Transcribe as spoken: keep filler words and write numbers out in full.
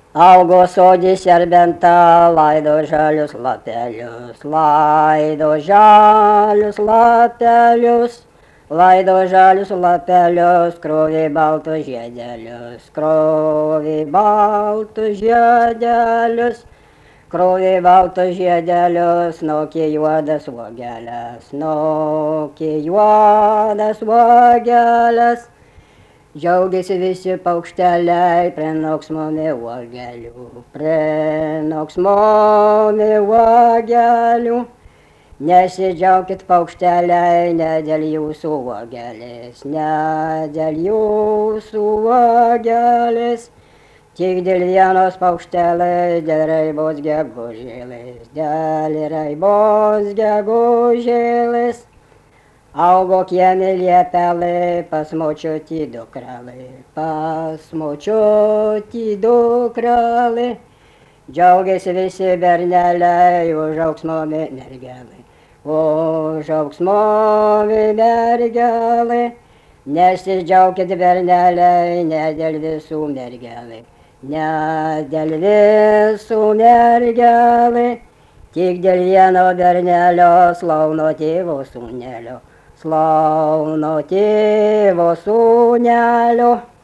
Augo sodį serbenta, laido žalius lapelius, laido žalius lapelius, laido žalius lapelius, krovė baltus žiedelius, krovė baltus žiedelius, krovė baltus žiedelius, nokė juodas uogeles, nokė juodas uogeles. Džiaugiasi visi paukšteliai, prenoksmomi uogelių, prenoksmomi uogelių. Nesidžiaukit paukšteliai, ne dėl jūsų uogelės, ne dėl jūsų uogelės. Tik dėl vienos paukštelės, dėl raibos gegužėlės, dėl raibos gegužėlės. Augo kieme liepelė, pas močiutį dukrelė, pas močiutį dukrelė. Džiaugiasi visi berneliai, užaugs momi mergelė, užaugs momi mergelė. Nesidžiaukit berneliai, ne dėl visų mergelė, ne dėl visų mergelė. Tik dėl vieno bernelio, slauno tėvo sūnelio, slauno tėvo sūnelio.